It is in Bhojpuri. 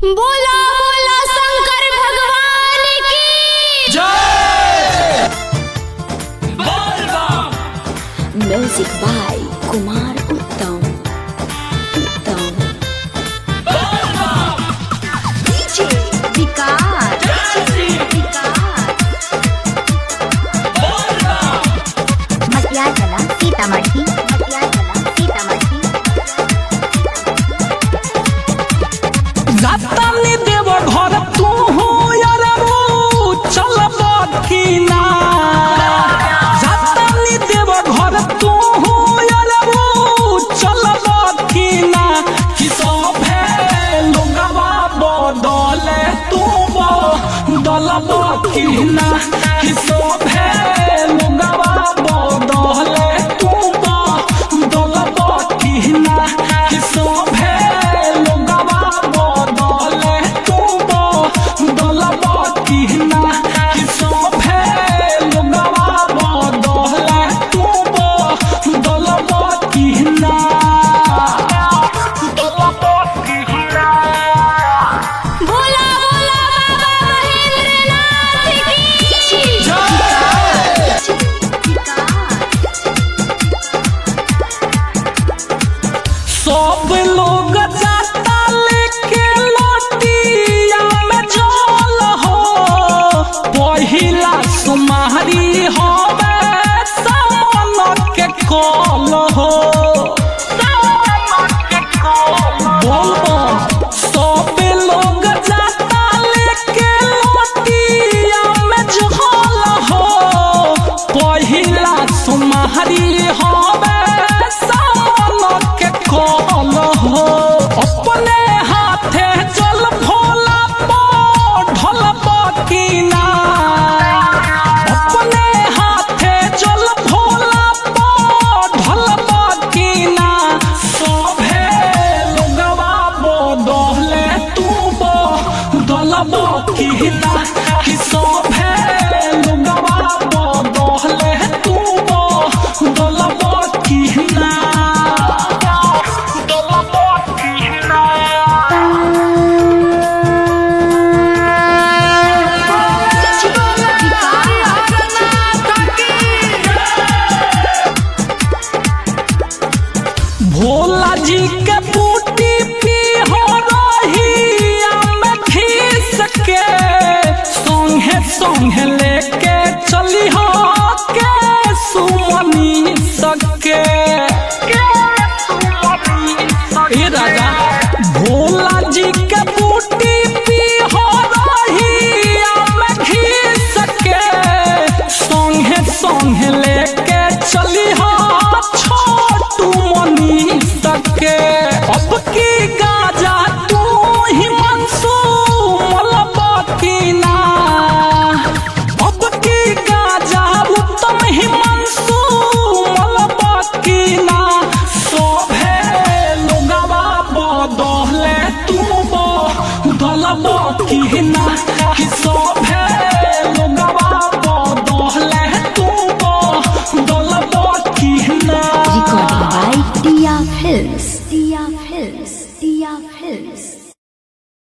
बोला बोला शंकर भगवान की जय। Music by Kumar Uttam. DJ Vikas Matiya चला सीतामढ़ी, मटिया चला सीतामढ़ी। जातानी देव घर तू हो यार रो चल बखीना। जातानी देव घर तू हो यार रो चल बखीना। कि सब है लोगवा बदले तू बदल बखीना। कि सब है लोगवा बदले तू बदल बखीना। कि सब है लोगवा बदले तू बदल बखीना। कि सब है लोगवा बदले तू बदल बखीना। बोला बोला बाबा महेंद्रनाथ की सब लोग जाता लेके लोटिया में जल हो। पहिला सुमारी होवे सामन के कल हो। बोलो सब लोग जाता लेके लोटिया में जल हो। पहिला सुमारी होवे सामन के कल हो। अपने हाथे जल भोला ढल बकीना। अपने हाथे जल भोला ढल बकीना। सभे लोगवा बदले तू बदल बकीना।